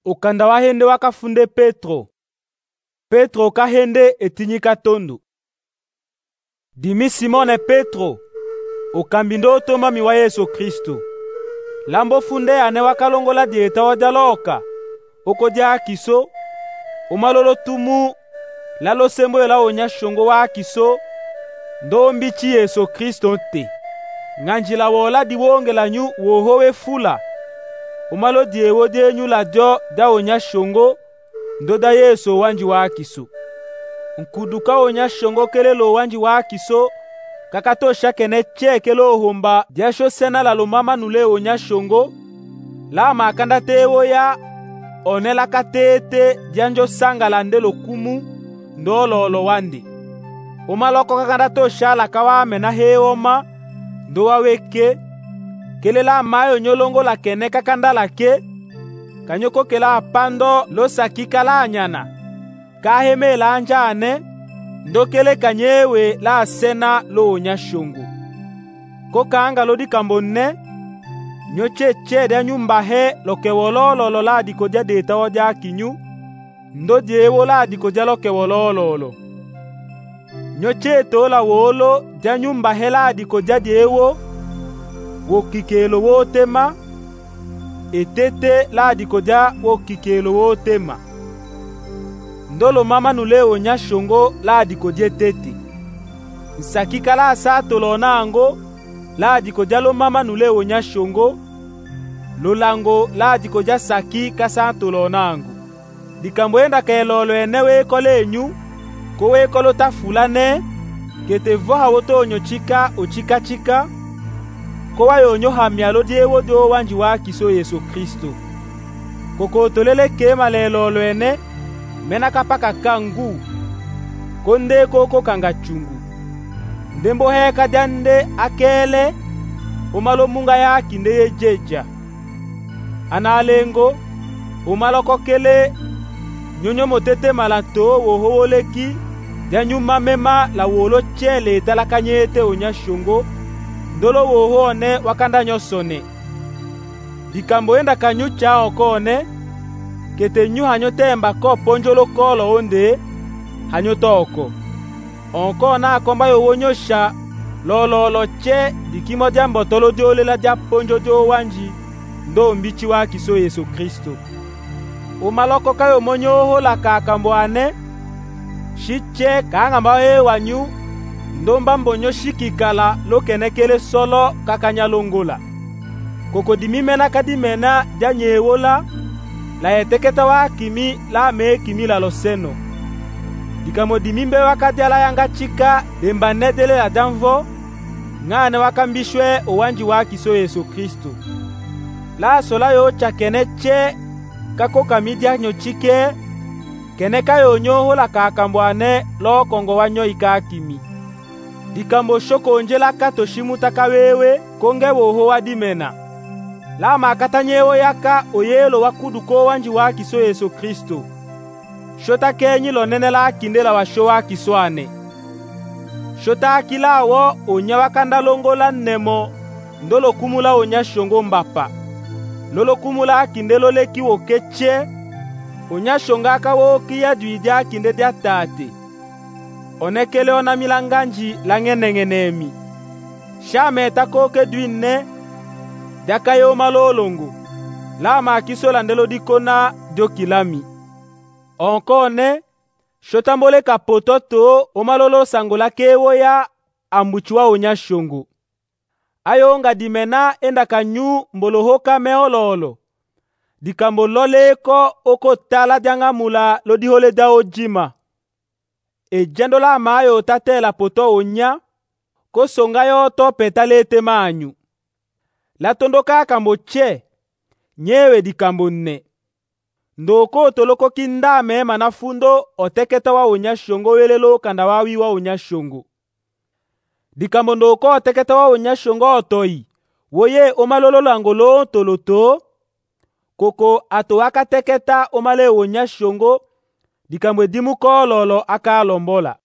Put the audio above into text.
Okanda wahende wakafunde Petro kahende etinyika tondu. Dimi Simone Petro okambi ndo otomami wa Yesu Kristo. Lambo funde ane wakalongola dieta wadaloka oko dia akiso umalolo tumu lalo sembo la onya shongo wa akiso ndo mbichi Yesu Kristo te. Nganjila wola diwongela nyu wohowe fula umalo diewo dienyu la dio da onya shongo ndo da Yesu wanji wa akiso. Nkuduka onya shongo kelelo wanji wa akiso kakatosha kene chekelo homba diasho sena la lumama nule onya shongo la makanda tewo ya onela katete dianjo sanga la ndelo kumu ndololo wandi. Umaloko kakanda tosha la kawa mena heoma ndo waweke kelela mayo nyolongo la kene kakanda lake kanyoko kela apando lo sakika la anyana kaheme la anjane ndokele kanyewe la asena lo onya shongo kokanga lo dikambonne nyocheche dia nyumba he lokewololo la dikodia deta odia kinyu ndo diewo la dikodia lokewololo nyocheto la wolo dia nyumba he la dikodia diewo wokikelo wotema etete la dikodia wokikelo wotema ndolo mama nule onya shongo la dikodia tete nsakika la sato lonango la dikodia lo mama nule onya shongo lolango la dikodia saki kasanto lonango dikambo enda kelolo enewe kolenyu kowe kolo tafulane kete voha woto onyo chika ochika chika kowa yonyo hamialo diewo do wanji wa kiso Yesu Kristo koko tolele kema lelolo ene mena kapaka kangu konde koko kanga chungu ndembo heka dande akele umalo munga ya kinde yejeja analengo umalo kokele nyonyo motete malato woholeki danyuma mema la wolo chele talakanyete onya shongo ndolo wohone wakanda nyosone dikambo enda kanyu chao kone kete nyu hanyotemba ko ponjolo kolo onde hanyotoko onko na komba yo wonyosha lololo che dikimo jambo tolo diole la dia ponjo dio wanji ndo mbichi wa kiso Yesu Kristo umaloko kayo monyoho la kakamboane shiche kangamba wanyu ndomba mbonyo shikikala lokenekele solo kakanyalongola koko dimimena kadimena janyewola la eteketa wa kimi la me kimi la loseno dikamo dimimbe wakati ala yanga chika demba nedele la danvo ngane wakambishwe owanji wa kiso Yesu Kristo la sola yo chakene che kako kamidia nyochike keneka yo nyoho la kakambwane lo kongo wanyo ikakimi dikambo shoko onjela katoshimuta kawewe konge woho wadimena la makatanyewo yaka oyelo wakuduko wanji wa kiso Yesu Kristo shota kenyi lonene la kindela wa showa kiswane shota akilawo onya wakanda longola nemo ndolo kumula onya shongo mbapa lolo kumula kindelo leki wokeche onya shonga kawo kiya duidia kinde dia tate onekele ona milanganji langenengenemi shame takoke duinne dakayo malolongo la makiso landelo dikona dokilami onkone shotambole kapototo omalolo sangola kewo ya ambuchwa onya shongo ayo nga dimena enda kanyu mbolohoka meololo dikambo loleko oko tala diangamula lodihole dao jima ejendo la mayo tatela poto onya kosonga yo to petalete manyu la tondoka kambo che nyewe dikambo nne ndoko toloko kindame manafundo oteketa wa onya shongo welelo kanda wawi wa onya shongo dikambo ndoko oteketa wa onya shongo otoi woye omalolo langolo toloto koko ato wakateketa omale onya shongo dikambo dimu kololo aka lombola